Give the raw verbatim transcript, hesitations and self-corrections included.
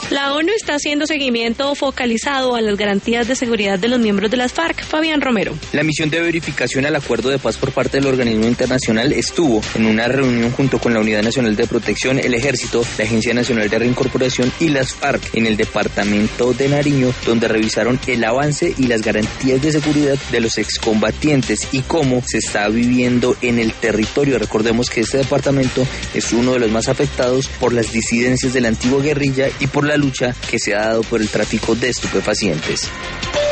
La ONU está haciendo seguimiento focalizado a las garantías de seguridad de los miembros de las FARC. Fabián Romero. La misión de verificación al acuerdo de paz por parte del organismo internacional estuvo en una reunión junto con la Unidad Nacional de Protección, el Ejército, la Agencia Nacional de Reincorporación y las FARC en el departamento de Nariño, donde revisaron el avance y las garantías de seguridad de los excombatientes y cómo se está viviendo en el territorio. Recordemos que este departamento es uno de los más afectados por las disidencias de la antigua guerrilla y por la lucha que se ha dado por el tráfico de estupefacientes.